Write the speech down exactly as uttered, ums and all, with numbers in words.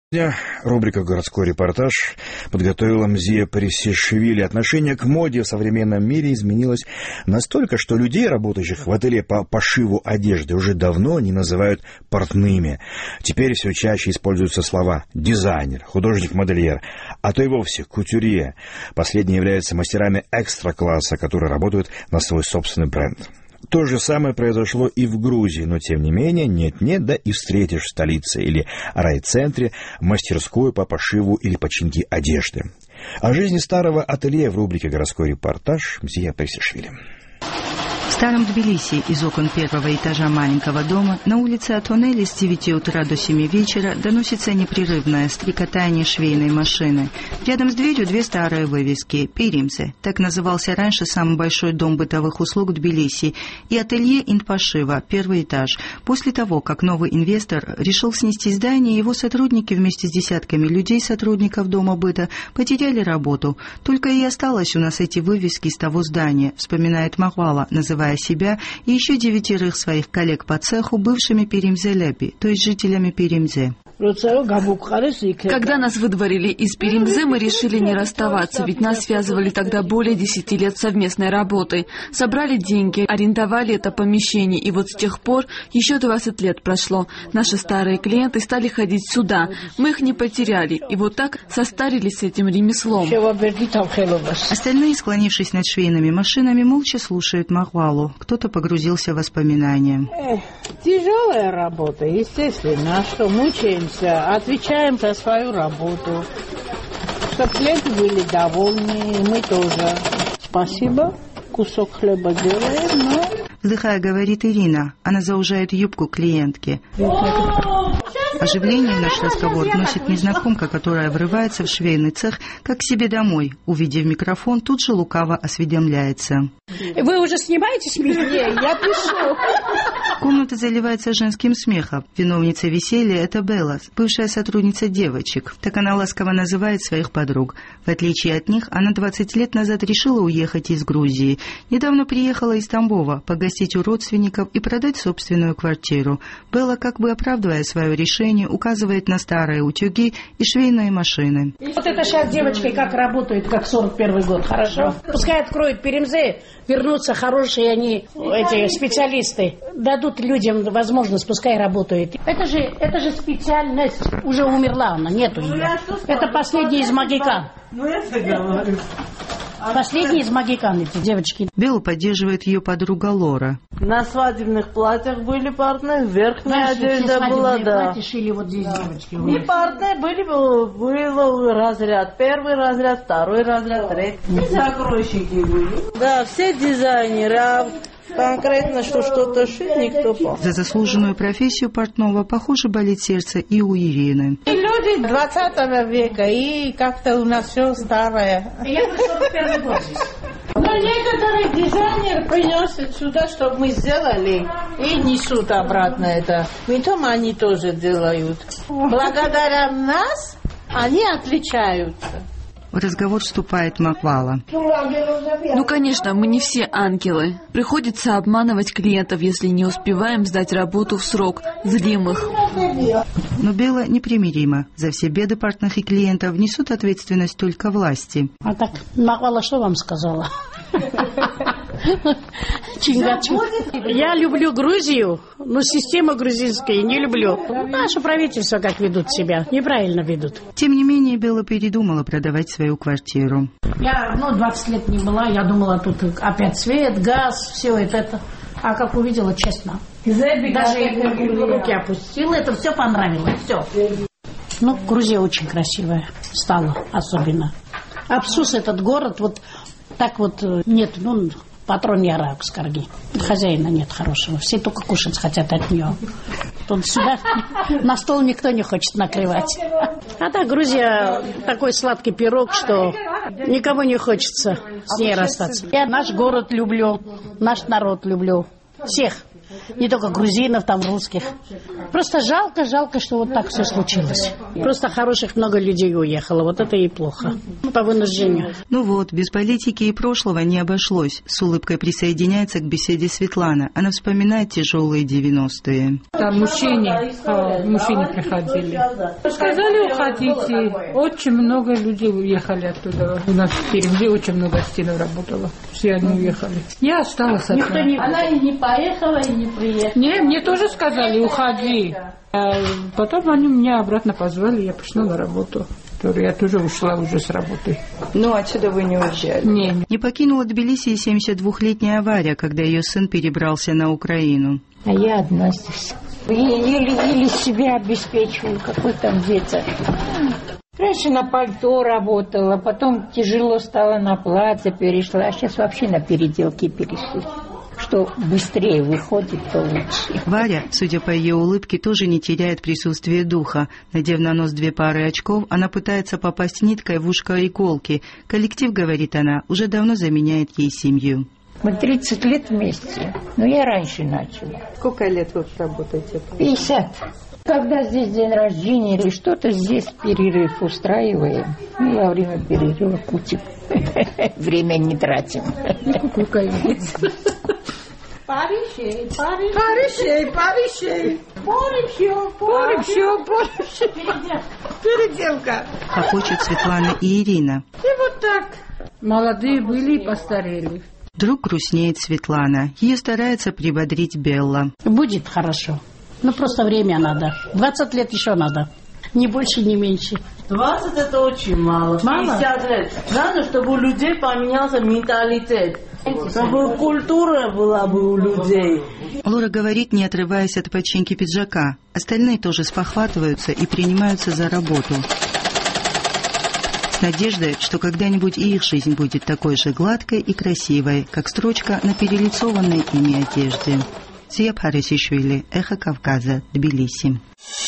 Рубрика «Городской репортаж» подготовила Мзия Парисишвили. Отношение к моде в современном мире изменилось настолько, что людей, работающих в ателье по пошиву одежды, уже давно не называют портными. Теперь все чаще используются слова «дизайнер», «художник-модельер», а то и вовсе «кутюрье». Последние являются мастерами экстра-класса, которые работают на свой собственный бренд. То же самое произошло и в Грузии, но тем не менее нет-нет, да и встретишь в столице или райцентре мастерскую по пошиву или починке одежды. О жизни старого ателье в рубрике «Городской репортаж» Мзия Парисишвили. В старом Тбилиси из окон первого этажа маленького дома на улице Атонели с девяти утра до семи вечера доносится непрерывное стрекотание швейной машины. Рядом с дверью две старые вывески «Перимзе». Так назывался раньше самый большой дом бытовых услуг Тбилиси, и ателье Интпошива, первый этаж. После того, как новый инвестор решил снести здание, его сотрудники вместе с десятками людей, сотрудников дома быта, потеряли работу. Только и осталось у нас эти вывески из того здания, вспоминает Махвала, называя себя и еще девятерых своих коллег по цеху бывшими перимзеляби, то есть жителями Перимзе. Когда нас выдворили из Перимзе, мы решили не расставаться, ведь нас связывали тогда более десяти лет совместной работы. Собрали деньги, арендовали это помещение, и вот с тех пор еще двадцать лет прошло. Наши старые клиенты стали ходить сюда, мы их не потеряли, и вот так состарились с этим ремеслом. Остальные, склонившись над швейными машинами, молча слушают Махвалу. Кто-то погрузился в воспоминания. Эх, тяжелая работа, естественно, а что, мучаемся. Отвечаем за свою работу, чтобы клиенты были довольны, мы тоже. Спасибо, кусок хлеба делаем, но... Вздыхая, говорит Ирина. Она заужает юбку клиентки. Оживление в наш разговор вносит незнакомка, которая врывается в швейный цех, как к себе домой. Увидев микрофон, тут же лукаво осведомляется. Вы уже снимаетесь меня? Не, я пишу. Комната заливается женским смехом. Виновница веселья – это Белла, бывшая сотрудница девочек. Так она ласково называет своих подруг. В отличие от них, она двадцать лет назад решила уехать из Грузии. Недавно приехала из Тамбова погостить у родственников и продать собственную квартиру. Белла, как бы оправдывая свое решение, указывает на старые утюги и швейные машины. Вот это сейчас девочки как работают, как сорок первый год, хорошо? Пускай откроют Перимзе, вернутся хорошие они, эти специалисты, дадут людям возможность, пускай работают. Это же, это же специальность, уже умерла она, нету ее. Это последний из магикан. Ну, я говорю. Последний из магикан, эти девочки. Беллу поддерживает ее подруга Лора. На свадебных платьях были портные, верхняя Наши одежда была, да. платья шили вот здесь да. Девочки. И портные были, был разряд, первый разряд, второй разряд, третий. И закройщики были. Да, все дизайнеры, а конкретно, что что-то шить, никто по. За заслуженную профессию портного, похоже, болит сердце и у Ирины. И люди двадцатого века, и как-то у нас все старое. Я сорок первый год здесь. Но некоторые дизайнеры приносят сюда, чтобы мы сделали, и несут обратно это. Потом они тоже делают. Благодаря нас они отличаются. В разговор вступает Махвала. Ну, конечно, мы не все ангелы. Приходится обманывать клиентов, если не успеваем сдать работу в срок. Злим их. Но Белла непримирима. За все беды портных и клиентов несут ответственность только власти. А так, Махвала что вам сказала? Я люблю Грузию, но систему грузинскую не люблю. Наше правительство как ведут себя, неправильно ведут. Тем не менее, Белла передумала продавать свою квартиру. Я, ну, двадцать лет не была, я думала, тут опять свет, газ, все это. это. А как увидела, честно, даже руки опустила, это все понравилось, все. Ну, Грузия очень красивая стала, особенно. Абсус этот город, вот так вот нет, ну, патрон Яра Скарги. Хозяина нет хорошего. Все только кушать хотят от нее. Тут сюда на стол никто не хочет накрывать. А так, Грузия такой сладкий пирог, что никому не хочется с ней расстаться. Я наш город люблю, наш народ люблю. Всех. Не только грузинов, там русских. Просто жалко, жалко, что вот так все случилось. Просто хороших много людей уехало. Вот это и плохо. По вынуждению. Ну вот, без политики и прошлого не обошлось. С улыбкой присоединяется к беседе Светлана. Она вспоминает тяжелые девяностые. Там мужчины, мужчины приходили. Сказали, уходите. Очень много людей уехали оттуда. У нас в Перми очень много стенов работало. Все они уехали. Я осталась одна. Никто не... Она и не поехала, и не приехала. Не, мне тоже сказали, уходи. А потом они меня обратно позвали, я пришла на работу. Я тоже ушла уже с работы. Ну, отсюда вы не уезжали? Не. Не покинула Тбилиси и семьдесят двухлетняя Варя, когда ее сын перебрался на Украину. А я одна здесь. Еле-еле себя обеспечиваю, какой там ветер. Раньше на пальто работала, потом тяжело стало на платье, перешла, а сейчас вообще на переделки перешли. Что быстрее выходит, то лучше. Варя, судя по ее улыбке, тоже не теряет присутствие духа. Надев на нос две пары очков, она пытается попасть ниткой в ушко иголки. Коллектив, говорит она, уже давно заменяет ей семью. Мы тридцать лет вместе, но я раньше начала. Сколько лет вы работаете? пятьдесят. Когда здесь день рождения или что-то, здесь перерыв устраиваем. И во время перерыва кутим. Время не тратим. Паришей, паришей, паришей. Порещу, порещу, порещу. Переделка. Хохочет Светлана и Ирина. И вот так. Молодые были и постарели. Вдруг грустнеет Светлана. Ее старается прибодрить Белла. Будет хорошо. Ну, просто время надо. двадцать лет еще надо. Ни больше, ни меньше. двадцать это очень мало. Мало? пятьдесят лет. Надо, чтобы у людей поменялся менталитет. Чтобы культура была бы у людей. Лора говорит, не отрываясь от починки пиджака. Остальные тоже спохватываются и принимаются за работу. С надеждой, что когда-нибудь и их жизнь будет такой же гладкой и красивой, как строчка на перелицованной ими одежде. Зия Парисишвили, Эхо Кавказа, Тбилиси.